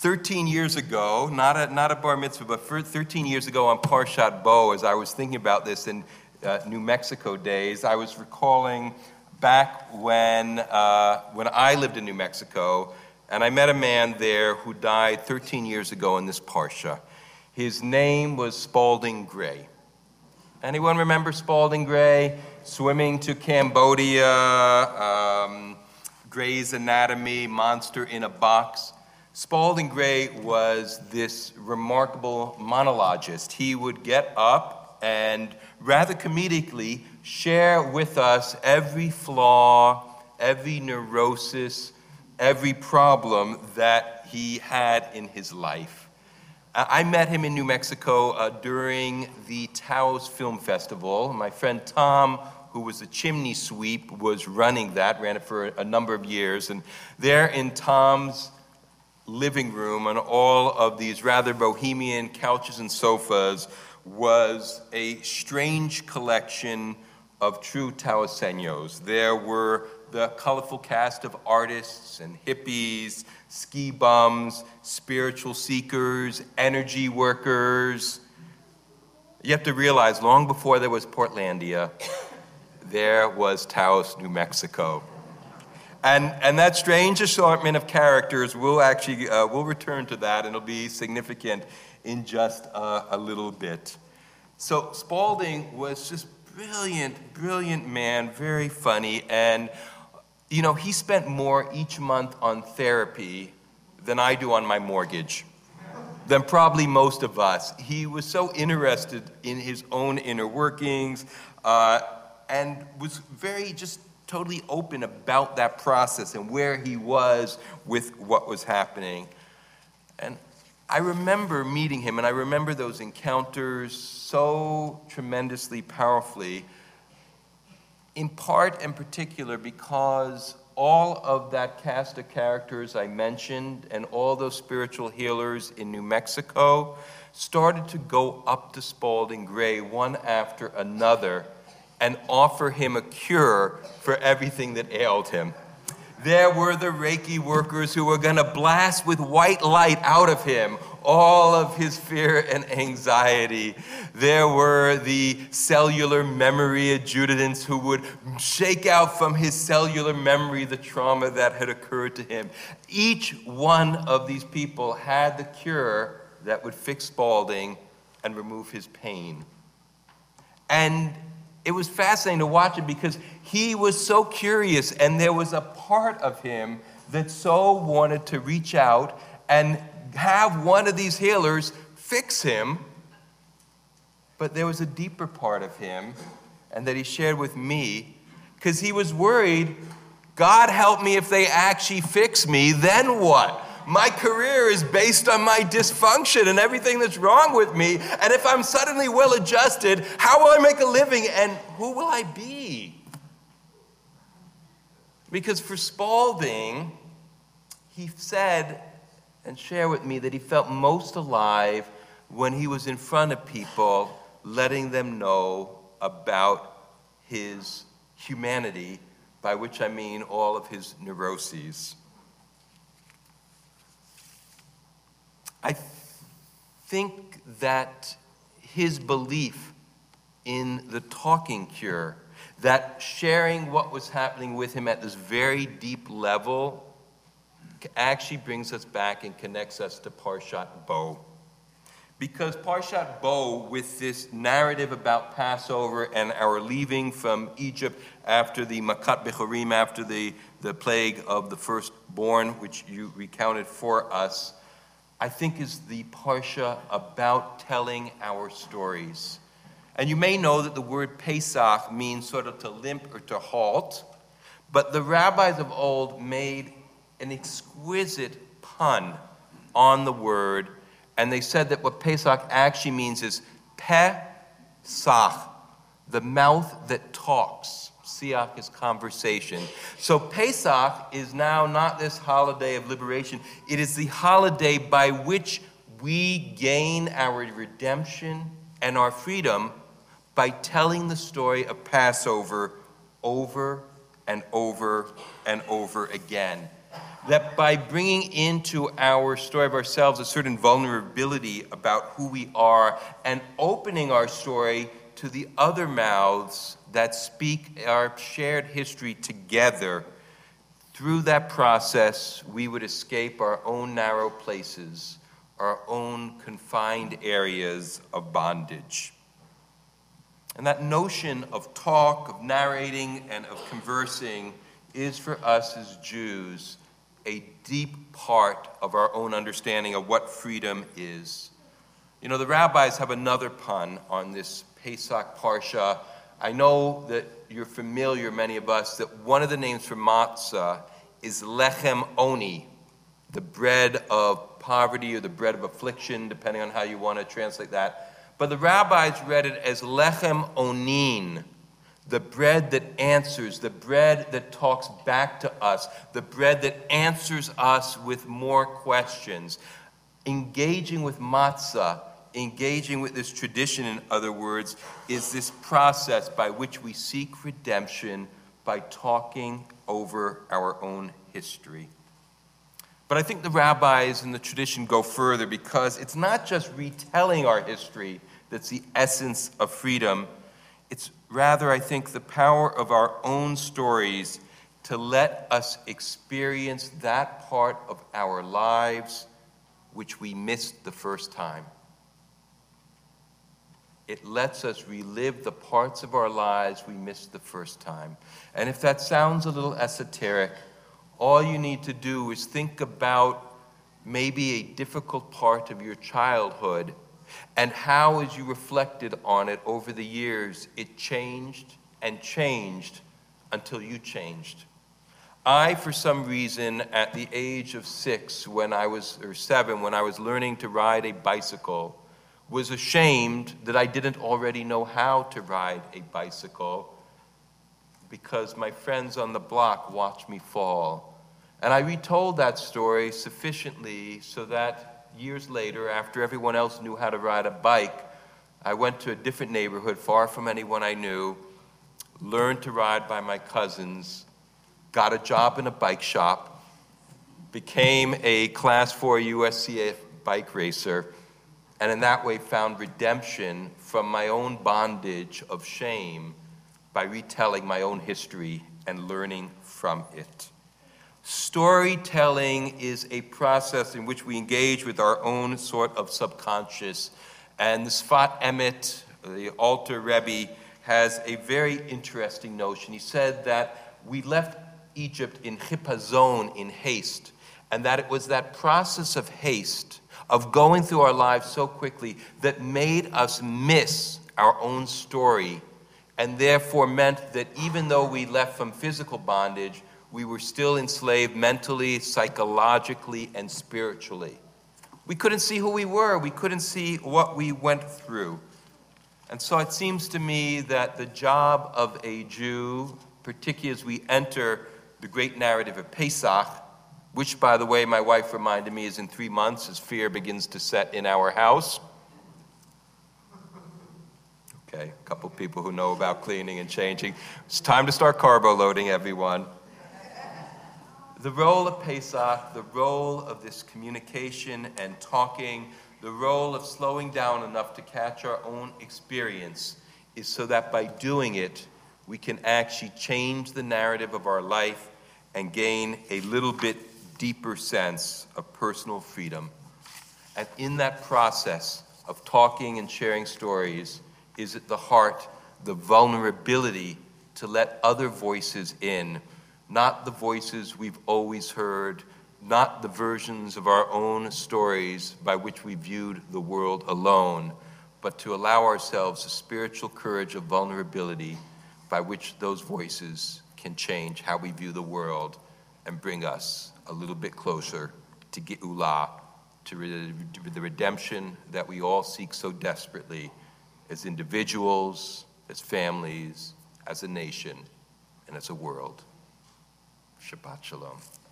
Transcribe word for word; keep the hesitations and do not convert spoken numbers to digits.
thirteen years ago, not a, not a bar mitzvah, but for thirteen years ago on Parshat Bo, as I was thinking about this in uh, New Mexico days, I was recalling back when, uh, when I lived in New Mexico, and I met a man there who died thirteen years ago in this Parsha. His name was Spalding Gray. Anyone remember Spalding Gray? Swimming to Cambodia, um, Gray's Anatomy, Monster in a Box. Spalding Gray was this remarkable monologist. He would get up and rather comedically share with us every flaw, every neurosis, every problem that he had in his life. I met him in New Mexico uh, during the Taos Film Festival. My friend Tom, who was a chimney sweep, was running that, ran it for a, a number of years. And there in Tom's living room, on all of these rather bohemian couches and sofas, was a strange collection of true Taoseños. There were the colorful cast of artists and hippies, ski bums, spiritual seekers, energy workers. You have to realize, long before there was Portlandia, there was Taos, New Mexico. And, and that strange assortment of characters, we'll actually, uh, we'll return to that, and it'll be significant in just uh, a little bit. So Spalding was just brilliant, brilliant man, very funny, and you know, he spent more each month on therapy than I do on my mortgage, than probably most of us. He was so interested in his own inner workings uh, and was very just totally open about that process and where he was with what was happening. And I remember meeting him, and I remember those encounters so tremendously powerfully, in part and particular because all of that cast of characters I mentioned and all those spiritual healers in New Mexico started to go up to Spalding Gray one after another and offer him a cure for everything that ailed him. There were the Reiki workers who were going to blast with white light out of him all of his fear and anxiety. There were the cellular memory adjutants who would shake out from his cellular memory the trauma that had occurred to him. Each one of these people had the cure that would fix Spalding and remove his pain. And it was fascinating to watch him because he was so curious, and there was a part of him that so wanted to reach out and have one of these healers fix him. But there was a deeper part of him, and that he shared with me, because he was worried, God help me if they actually fix me, then what? My career is based on my dysfunction and everything that's wrong with me, and if I'm suddenly well-adjusted, how will I make a living, and who will I be? Because for Spalding, he said and shared with me that he felt most alive when he was in front of people, letting them know about his humanity, by which I mean all of his neuroses. I think that his belief in the talking cure, that sharing what was happening with him at this very deep level, actually brings us back and connects us to Parshat Bo. Because Parshat Bo, with this narrative about Passover and our leaving from Egypt after the Makat Bechorim, after the, the plague of the firstborn, which you recounted for us, I think is the Parsha about telling our stories. And you may know that the word Pesach means sort of to limp or to halt, but the rabbis of old made an exquisite pun on the word, and they said that what Pesach actually means is Peh-sach, the mouth that talks. Siach is conversation. So Pesach is now not this holiday of liberation. It is the holiday by which we gain our redemption and our freedom by telling the story of Passover over and over and over again. That by bringing into our story of ourselves a certain vulnerability about who we are and opening our story to the other mouths that speak our shared history together, through that process, we would escape our own narrow places, our own confined areas of bondage. And that notion of talk, of narrating, and of conversing is for us as Jews a deep part of our own understanding of what freedom is. You know, the rabbis have another pun on this Pesach Parsha. I know that you're familiar, many of us, that one of the names for matzah is lechem oni, the bread of poverty or the bread of affliction, depending on how you want to translate that. But the rabbis read it as lechem onin, the bread that answers, the bread that talks back to us, the bread that answers us with more questions. Engaging with matzah, engaging with this tradition, in other words, is this process by which we seek redemption by talking over our own history. But I think the rabbis and the tradition go further, because it's not just retelling our history that's the essence of freedom. It's rather, I think, the power of our own stories to let us experience that part of our lives which we missed the first time. It lets us relive the parts of our lives we missed the first time. And if that sounds a little esoteric, all you need to do is think about maybe a difficult part of your childhood and how, as you reflected on it over the years, it changed and changed until you changed. I, for some reason, at the age of six, when I was, or seven, when I was learning to ride a bicycle, was ashamed that I didn't already know how to ride a bicycle because my friends on the block watched me fall. And I retold that story sufficiently so that years later, after everyone else knew how to ride a bike, I went to a different neighborhood far from anyone I knew, learned to ride by my cousins, got a job in a bike shop, became a class four U S C A bike racer, and in that way found redemption from my own bondage of shame by retelling my own history and learning from it. Storytelling is a process in which we engage with our own sort of subconscious. And the Sfat Emet, the Alter Rebbe, has a very interesting notion. He said that we left Egypt in chipazon, in haste, and that it was that process of haste, of going through our lives so quickly, that made us miss our own story, and therefore meant that even though we left from physical bondage, we were still enslaved mentally, psychologically, and spiritually. We couldn't see who we were. We couldn't see what we went through. And so it seems to me that the job of a Jew, particularly as we enter the great narrative of Pesach, which, by the way, my wife reminded me is in three months as fear begins to set in our house. Okay, a couple people who know about cleaning and changing. It's time to start carbo loading, everyone. The role of Pesach, the role of this communication and talking, the role of slowing down enough to catch our own experience is so that by doing it, we can actually change the narrative of our life and gain a little bit deeper sense of personal freedom. And in that process of talking and sharing stories is at the heart the vulnerability to let other voices in, not the voices we've always heard, not the versions of our own stories by which we viewed the world alone, but to allow ourselves a spiritual courage of vulnerability by which those voices can change how we view the world and bring us a little bit closer to Geulah, to re- the redemption that we all seek so desperately as individuals, as families, as a nation, and as a world. Shabbat Shalom.